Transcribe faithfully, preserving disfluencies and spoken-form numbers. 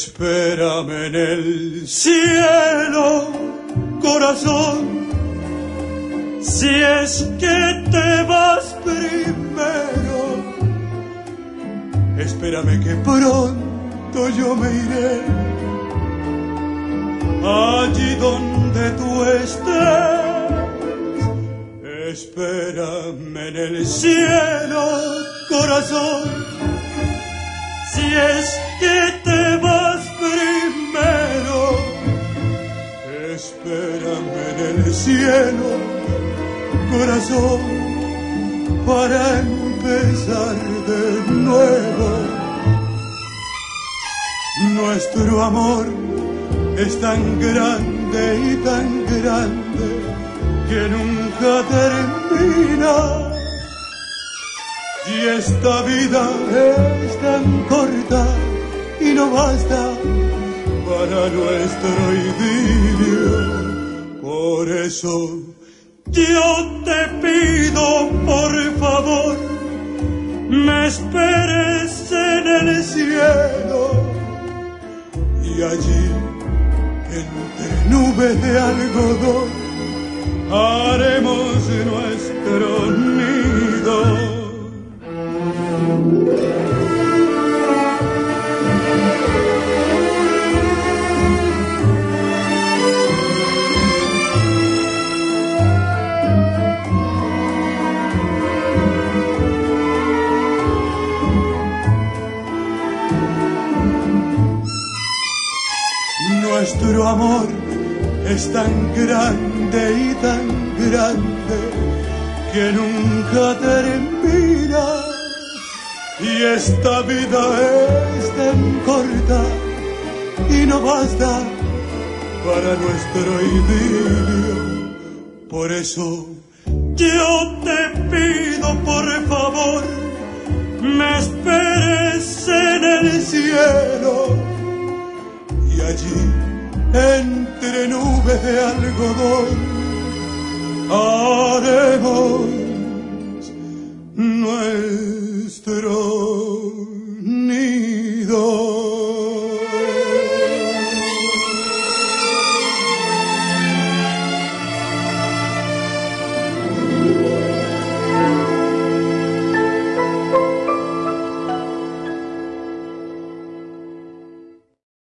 Espérame en el cielo, corazón, si es que te vas primero. Espérame que pronto yo me iré, allí donde tú estés. Espérame en el cielo, corazón, si es que te vas primero. Espérame en el cielo, corazón, para empezar de nuevo. Nuestro amor es tan grande y tan grande que nunca termina. Y esta vida es tan corta y no basta para nuestro idilio. Por eso yo te pido, por favor, me esperes en el cielo. Y allí, entre nubes de algodón, haremos nuestro nido. Nuestro amor es tan grande y tan grande que nunca termina. Y esta vida es tan corta y no basta para nuestro idilio. Por eso yo te pido, por favor, me esperes en el cielo. Y allí, entre nubes de algodón, haremos nuestro